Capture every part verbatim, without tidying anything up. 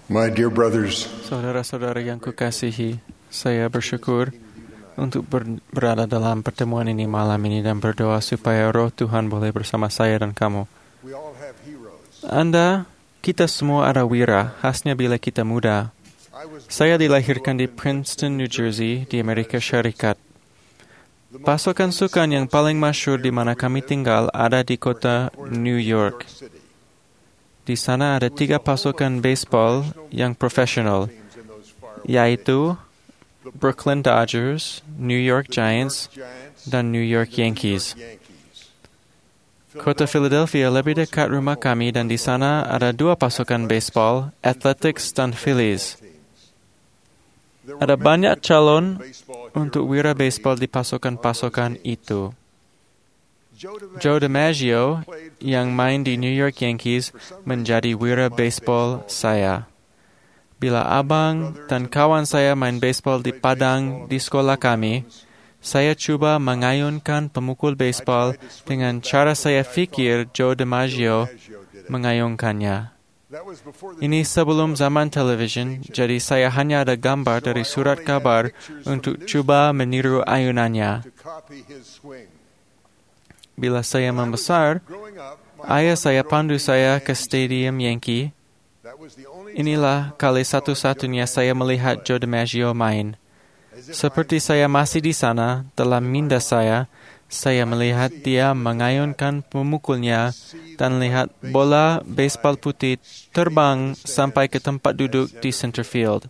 My dear brothers, Saudara-saudara yang kukasihi, saya bersyukur untuk ber- berada dalam pertemuan ini malam ini dan berdoa supaya roh Tuhan boleh bersama saya dan kamu. we all have heroes. Anda, kita semua ada wira, khasnya bila kita muda. I was Saya dilahirkan di Princeton, New Jersey, di Amerika Syarikat. Pasukan sukan yang paling masyhur di mana kami tinggal ada di kota New York. City. Di sana ada tiga pasukan baseball yang profesional, Teams in those far yaitu Brooklyn Dodgers, New York Giants, Giants, dan New York Yankees. Yankees. Kota Philadelphia lebih dekat rumah kami dan di sana ada dua pasukan baseball, Athletics dan Phillies. There were Ada many banyak calon baseball untuk wira baseball di pasukan-pasukan itu. Joe DiMaggio Joe DiMaggio played yang main di New York Yankees menjadi wira baseball saya. Bila abang dan kawan saya main baseball di padang di sekolah kami, saya cuba mengayunkan pemukul baseball dengan cara saya fikir Joe DiMaggio mengayunkannya. That was before the Ini sebelum zaman televisyen, jadi saya hanya ada gambar dari surat kabar untuk cuba meniru ayunannya. to copy his swing. Bila saya membesar, Growing up, my ayah father saya drove pandu me to saya Yankee ke Stadium Yankee. That was the only Inilah kali satu-satunya saya melihat Joe DiMaggio main. Seperti saya masih di sana, dalam minda saya, saya melihat dia mengayunkan pemukulnya dan lihat bola baseball putih terbang sampai ke tempat duduk di center field.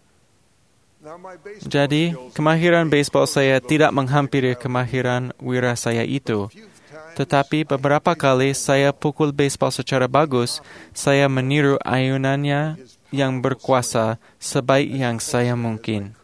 Now my baseball Jadi, skills kemahiran baseball saya tidak menghampiri kemahiran wira saya itu. Tetapi beberapa kali saya pukul baseball secara bagus, saya meniru ayunannya yang berkuasa sebaik yang saya mungkin.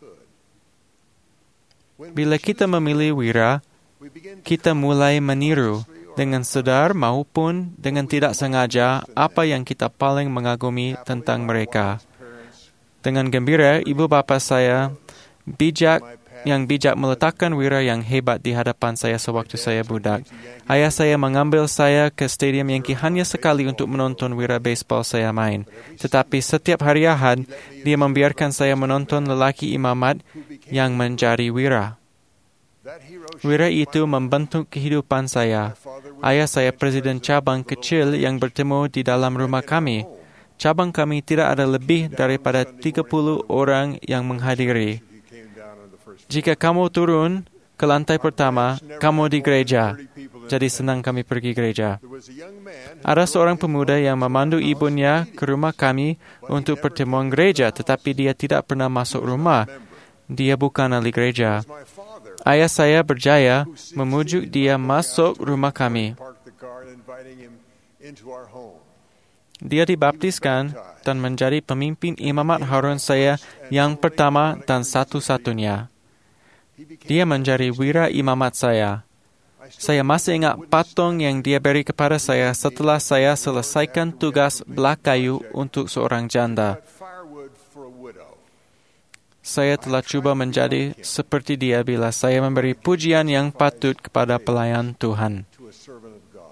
Bila kita memilih wira, we begin kita mulai meniru dengan sadar maupun dengan tidak sengaja apa yang kita paling mengagumi tentang mereka. Dengan gembira, ibu bapa saya bijak yang bijak meletakkan wira yang hebat di hadapan saya sewaktu saya budak. Ayah saya mengambil saya ke Stadium Yankee hanya sekali untuk menonton wira baseball saya main. Tetapi setiap hari Ahad, dia membiarkan saya menonton lelaki imamat yang menjadi wira. that hero Wira itu membentuk kehidupan saya. Ayah saya presiden cabang kecil yang bertemu di dalam rumah kami. Cabang kami tidak ada lebih daripada tiga puluh orang yang menghadiri. you came down on the first Jika kamu turun ke lantai pertama, kamu di gereja. Jadi senang kami pergi gereja. there was a young man who Ada seorang pemuda yang memandu ibunya ke rumah kami untuk pertemuan gereja, tetapi dia tidak pernah masuk rumah. Dia bukan ahli gereja. my father Ayah saya berjaya memujuk dia masuk rumah kami. parked the car and inviting him into our home. Dia dibaptiskan dan menjadi pemimpin imamat Harun saya yang pertama dan satu-satunya. He became Dia menjadi wira imamat saya. Saya masih ingat patung yang dia beri kepada saya setelah saya selesaikan tugas belak kayu untuk seorang janda. cut firewood for a widow. Saya telah cuba menjadi seperti dia bila saya memberi pujian yang patut kepada pelayan Tuhan. To a servant of God.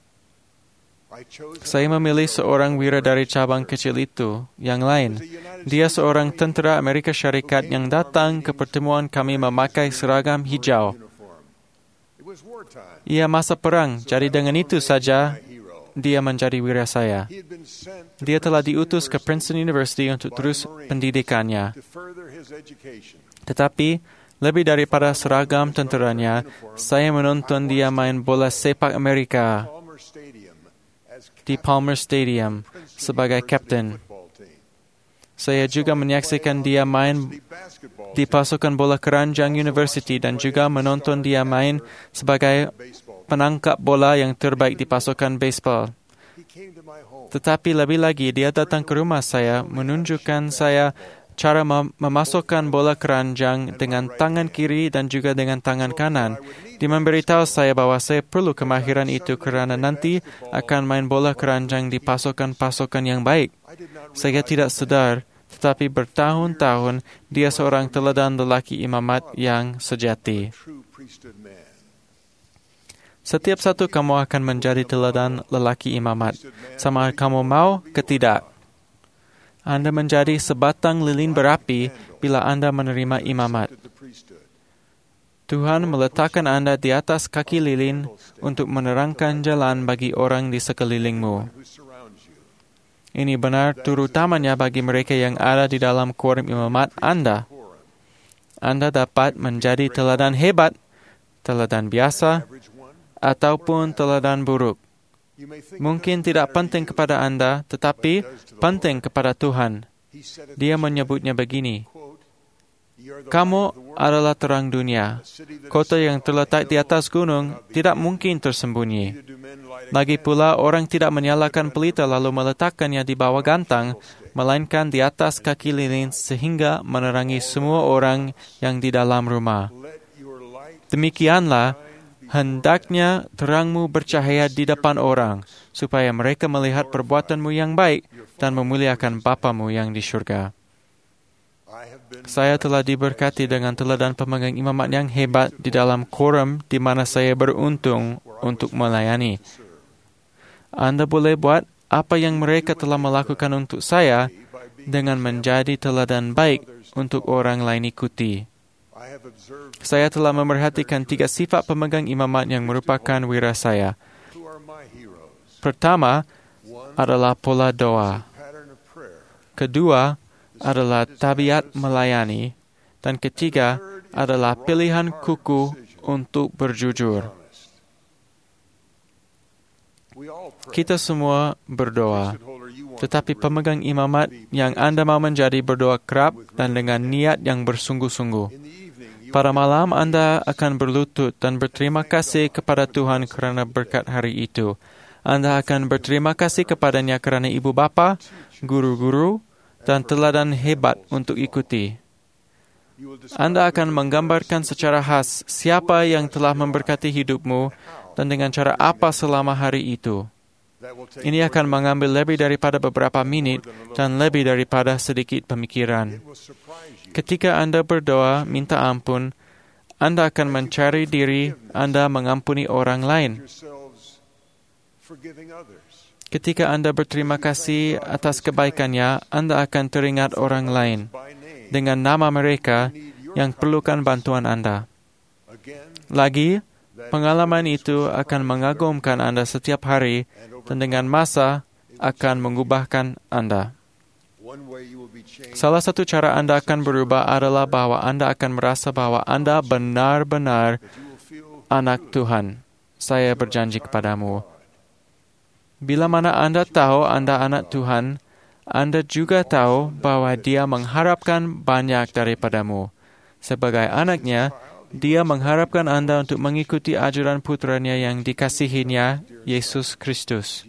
I chose Saya memilih seorang wira dari cabang kecil itu, yang lain. Dia seorang tentera Amerika Syarikat yang datang ke pertemuan kami memakai seragam hijau. uniform. It was wartime. Ia masa perang, jadi dengan itu saja Hero. dia menjadi wira saya. He had been sent to Dia telah diutus ke Princeton University untuk terus pendidikannya. to further his education. Tetapi, lebih daripada seragam tenteranya, saya menonton dia main bola sepak Amerika Palmer Stadium as di Palmer Stadium sebagai kapten. football team. Saya juga menyaksikan dia main Basketball di pasukan bola keranjang University dan juga menonton dia main sebagai baseball. penangkap bola yang terbaik di pasukan baseball. He came to my home. Tetapi lebih lagi, dia datang ke rumah saya menunjukkan saya cara mem- memasukkan bola keranjang dengan tangan kiri dan juga dengan tangan kanan. Dia memberitahu saya bahwa saya perlu kemahiran itu kerana nanti akan main bola keranjang di pasukan-pasukan yang baik. I did not Saya tidak sedar, tetapi bertahun-tahun dia seorang teladan lelaki imamat yang sejati. true priesthood man. Setiap satu kamu akan menjadi teladan lelaki imamat, sama kamu mau ke tidak. Anda menjadi sebatang lilin berapi bila Anda menerima imamat. Tuhan meletakkan Anda di atas kaki lilin untuk menerangkan jalan bagi orang di sekelilingmu. Ini benar terutamanya bagi mereka yang ada di dalam quorum imamat Anda. Anda dapat menjadi teladan hebat, teladan biasa, ataupun teladan buruk. Mungkin tidak penting kepada Anda, tetapi penting kepada Tuhan. Dia menyebutnya begini, "Kamu adalah terang dunia. Kota yang terletak di atas gunung tidak mungkin tersembunyi. Lagi pula, orang tidak menyalakan pelita lalu meletakkannya di bawah gantang, melainkan di atas kaki lilin sehingga menerangi semua orang yang di dalam rumah. Demikianlah, hendaknya terangmu bercahaya di depan orang, supaya mereka melihat perbuatanmu yang baik dan memuliakan Bapamu yang di syurga." Saya telah diberkati dengan teladan pemegang imamat yang hebat di dalam quorum di mana saya beruntung untuk melayani. Anda boleh buat apa yang mereka telah melakukan untuk saya dengan menjadi teladan baik untuk orang lain ikuti. Saya telah memerhatikan tiga sifat pemegang imamat yang merupakan wira saya. Pertama adalah pola doa. Kedua adalah tabiat melayani. Dan ketiga adalah pilihan kukuh untuk berjujur. Kita semua berdoa, tetapi pemegang imamat yang Anda mau menjadi berdoa kerap dan dengan niat yang bersungguh-sungguh. Pada malam Anda akan berlutut dan berterima kasih kepada Tuhan kerana berkat hari itu. Anda akan berterima kasih kepadanya kerana ibu bapa, guru-guru, dan teladan hebat untuk ikuti. Anda akan menggambarkan secara khas siapa yang telah memberkati hidupmu dan dengan cara apa selama hari itu. Ini akan mengambil lebih daripada beberapa minit dan lebih daripada sedikit pemikiran. Ketika Anda berdoa minta ampun, Anda akan mencari diri Anda mengampuni orang lain. Ketika Anda berterima kasih atas kebaikannya, Anda akan teringat orang lain dengan nama mereka yang perlukan bantuan Anda. Lagi, pengalaman itu akan mengagumkan Anda setiap hari dan dengan masa akan mengubahkan Anda. Salah satu cara Anda akan berubah adalah bahwa Anda akan merasa bahwa Anda benar-benar anak Tuhan. Saya berjanji kepadamu. Bila mana Anda tahu Anda anak Tuhan, Anda juga tahu bahwa Dia mengharapkan banyak daripadamu. Sebagai anaknya, Dia mengharapkan Anda untuk mengikuti ajaran putranya yang dikasihinya, Yesus Kristus.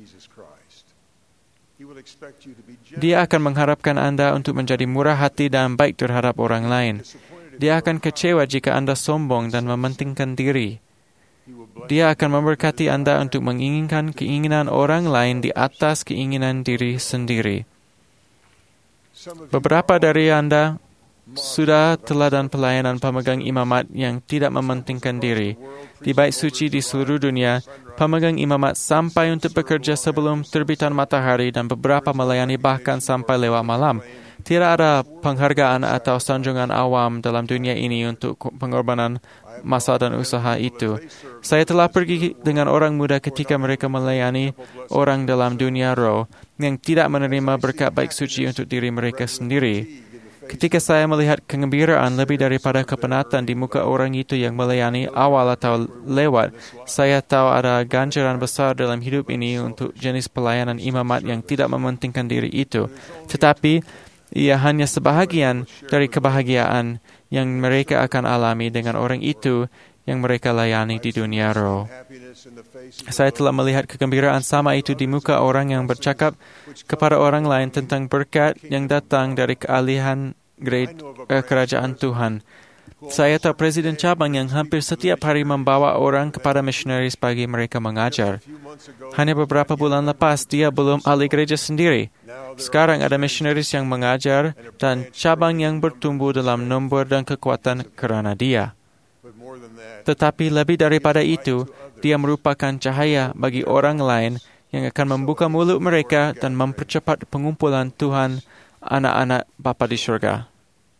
Dia akan mengharapkan Anda untuk menjadi murah hati dan baik terhadap orang lain. Dia akan kecewa jika Anda sombong dan mementingkan diri. Dia akan memberkati Anda untuk menginginkan keinginan orang lain di atas keinginan diri sendiri. Beberapa dari Anda sudah teladan pelayanan pemegang imamat yang tidak mementingkan diri. Di bait suci di seluruh dunia, pemegang imamat sampai untuk bekerja sebelum terbitan matahari dan beberapa melayani bahkan sampai lewat malam. Tidak ada penghargaan atau sanjungan awam dalam dunia ini untuk pengorbanan masa dan usaha itu. Saya telah pergi dengan orang muda ketika mereka melayani orang dalam dunia roh yang tidak menerima berkat baik suci untuk diri mereka sendiri. Ketika saya melihat kegembiraan lebih daripada kepenatan di muka orang itu yang melayani awal atau lewat, saya tahu ada ganjaran besar dalam hidup ini untuk jenis pelayanan imamat yang tidak mementingkan diri itu. Tetapi, ia hanya sebahagian dari kebahagiaan yang mereka akan alami dengan orang itu yang mereka layani di dunia roh. Saya telah melihat kegembiraan sama itu di muka orang yang bercakap kepada orang lain tentang berkat yang datang dari kealihan grade eh, kerajaan Tuhan. Saya tahu presiden cabang yang hampir setiap hari membawa orang kepada misionaris bagi mereka mengajar. Hanya beberapa bulan lepas, dia belum ahli gereja sendiri. Sekarang ada misionaris yang mengajar dan cabang yang bertumbuh dalam nombor dan kekuatan kerana dia. Tetapi lebih daripada itu, dia merupakan cahaya bagi orang lain yang akan membuka mulut mereka dan mempercepat pengumpulan Tuhan anak-anak Bapa di surga.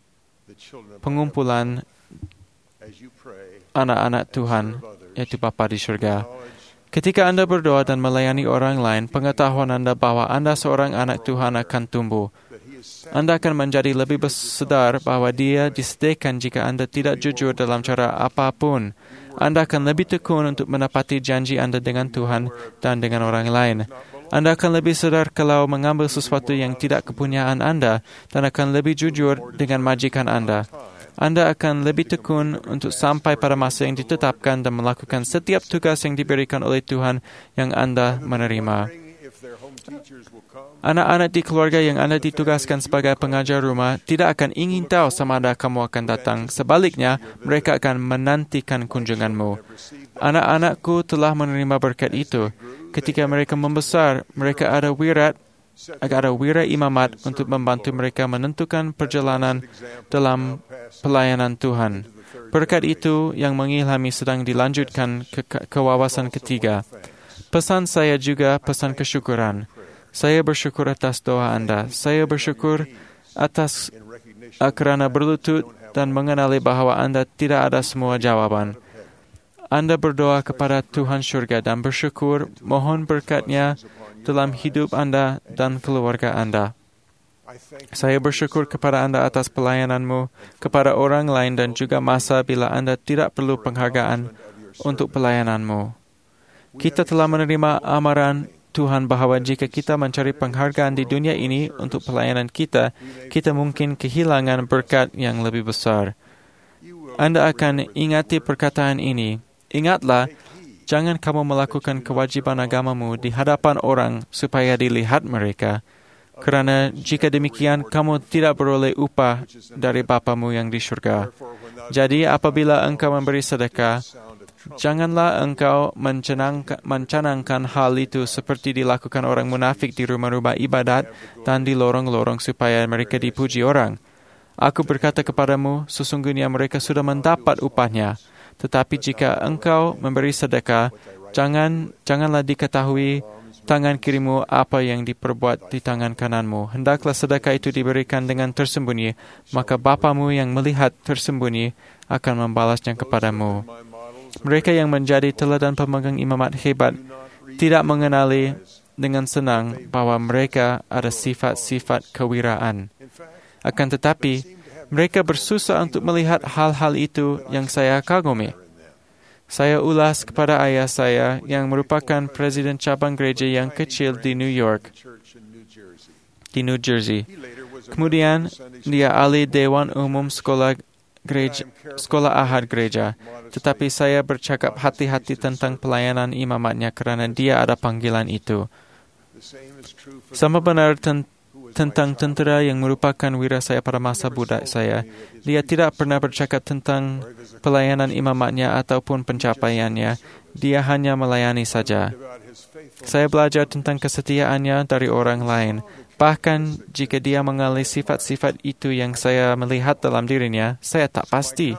Pengumpulan anak-anak Tuhan, yaitu Bapa di surga. Ketika Anda berdoa dan melayani orang lain, pengetahuan Anda bahwa Anda seorang anak Tuhan akan tumbuh. Anda akan menjadi lebih bersedar bahwa Dia disediakan jika Anda tidak jujur dalam cara apapun. Anda akan lebih tekun untuk menepati janji Anda dengan Tuhan dan dengan orang lain. Anda akan lebih sadar kalau mengambil sesuatu yang tidak kepunyaan Anda dan akan lebih jujur dengan majikan Anda. Anda akan lebih tekun untuk sampai pada masa yang ditetapkan dan melakukan setiap tugas yang diberikan oleh Tuhan yang Anda menerima. Anak-anak di keluarga yang Anda ditugaskan sebagai pengajar rumah tidak akan ingin tahu sama ada kamu akan datang. Sebaliknya, mereka akan menantikan kunjunganmu. Anak-anakku telah menerima berkat itu. Ketika mereka membesar, mereka ada wirat, ada wira imamat untuk membantu mereka menentukan perjalanan dalam pelayanan Tuhan. Berkat itu yang mengilhami sedang dilanjutkan ke, ke wawasan ketiga. Pesan saya juga pesan kesyukuran. Saya bersyukur atas doa Anda. Saya bersyukur atas uh, kerana berlutut dan mengenali bahwa Anda tidak ada semua jawaban. Anda berdoa kepada Tuhan Surga dan bersyukur mohon berkat-Nya dalam hidup Anda dan keluarga Anda. Saya bersyukur kepada Anda atas pelayananmu kepada orang lain dan juga masa bila Anda tidak perlu penghargaan untuk pelayananmu. Kita telah menerima amaran Tuhan bahwa jika kita mencari penghargaan di dunia ini untuk pelayanan kita, kita mungkin kehilangan berkat yang lebih besar. Anda akan ingati perkataan ini. Ingatlah, jangan kamu melakukan kewajiban agamamu di hadapan orang supaya dilihat mereka. Kerana jika demikian, kamu tidak beroleh upah dari Bapamu yang di surga. Jadi apabila engkau memberi sedekah, janganlah engkau mencanangkan hal itu seperti dilakukan orang munafik di rumah-rumah ibadat dan di lorong-lorong supaya mereka dipuji orang. Aku berkata kepadamu, sesungguhnya mereka sudah mendapat upahnya. Tetapi jika engkau memberi sedekah, jangan janganlah diketahui tangan kirimu apa yang diperbuat di tangan kananmu. Hendaklah sedekah itu diberikan dengan tersembunyi, maka Bapamu yang melihat tersembunyi akan membalasnya kepadamu. Mereka yang menjadi teladan pemegang imamat hebat tidak mengenali dengan senang bahwa mereka ada sifat-sifat kewiraan. Akan tetapi, mereka bersusah untuk melihat hal-hal itu yang saya kagumi. Saya ulas kepada ayah saya yang merupakan presiden cabang gereja yang kecil di New York, di New Jersey. Kemudian, dia ahli Dewan Umum Sekolah Gereja, sekolah ahad gereja, tetapi saya bercakap hati-hati tentang pelayanan imamatnya kerana dia ada panggilan itu. Sama benar ten- tentang tentera yang merupakan wira saya pada masa budak saya. Dia tidak pernah bercakap tentang pelayanan imamatnya ataupun pencapaiannya. Dia hanya melayani saja. Saya belajar tentang kesetiaannya dari orang lain. Bahkan jika dia mengalami sifat-sifat itu yang saya melihat dalam dirinya, saya tak pasti.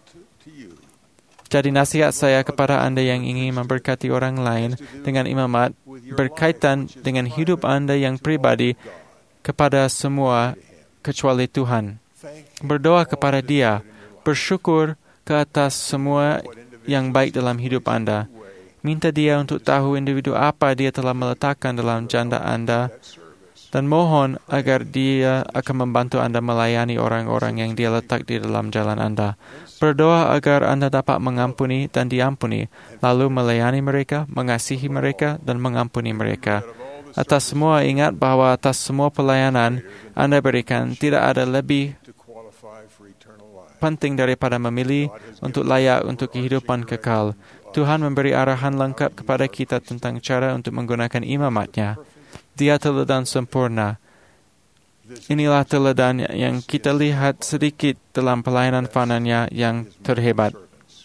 Jadi nasihat saya kepada Anda yang ingin memberkati orang lain dengan imamat berkaitan dengan hidup Anda yang pribadi kepada semua kecuali Tuhan. Berdoa kepada Dia, bersyukur ke atas semua yang baik dalam hidup Anda. Minta Dia untuk tahu individu apa Dia telah meletakkan dalam janda Anda, dan mohon agar Dia akan membantu Anda melayani orang-orang yang Dia letak di dalam jalan Anda. Berdoa agar Anda dapat mengampuni dan diampuni, lalu melayani mereka, mengasihi mereka, dan mengampuni mereka. Atas semua, ingat bahwa atas semua pelayanan Anda berikan, tidak ada lebih penting daripada memilih untuk layak untuk kehidupan kekal. Tuhan memberi arahan lengkap kepada kita tentang cara untuk menggunakan imamatnya. Dia teladan sempurna. Inilah teladan yang kita lihat sedikit dalam pelayanan fananya yang terhebat.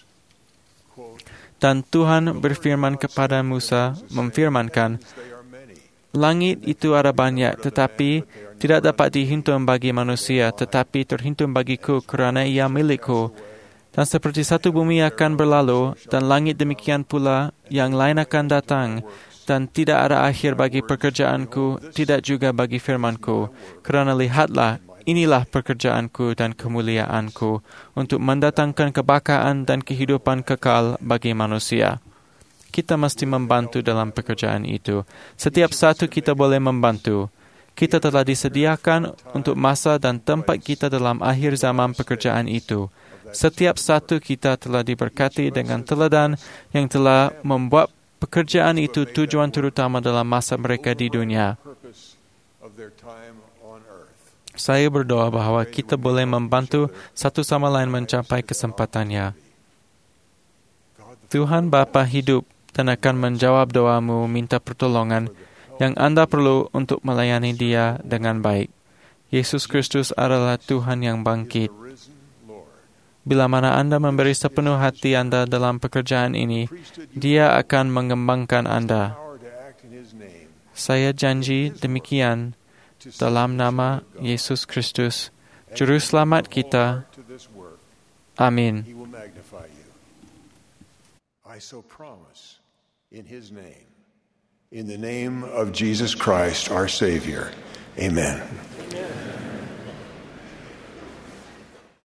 Dan Tuhan berfirman kepada Musa, memfirmankan, langit itu ada banyak, tetapi tidak dapat dihitung bagi manusia, tetapi terhitung bagiku kerana ia milikku. Dan seperti satu bumi akan berlalu, dan langit demikian pula yang lain akan datang, dan tidak ada akhir bagi pekerjaanku, tidak juga bagi firmanku. Kerana lihatlah, inilah pekerjaanku dan kemuliaanku, untuk mendatangkan kebahagiaan dan kehidupan kekal bagi manusia. Kita mesti membantu dalam pekerjaan itu. Setiap satu kita boleh membantu. Kita telah disediakan untuk masa dan tempat kita dalam akhir zaman pekerjaan itu. Setiap satu kita telah diberkati dengan teladan yang telah membuat pekerjaan itu tujuan terutama dalam masa mereka di dunia. Saya berdoa bahwa kita boleh membantu satu sama lain mencapai kesempatannya. Tuhan Bapa hidup dan akan menjawab doamu minta pertolongan yang Anda perlu untuk melayani Dia dengan baik. Yesus Kristus adalah Tuhan yang bangkit. Bila mana Anda memberi sepenuh hati Anda dalam pekerjaan ini, Dia akan mengembangkan Anda. Saya janji demikian dalam nama Yesus Kristus, Juru Selamat kita. Amin. I so promise in His name, in the name of Jesus Christ, our Savior. Amen.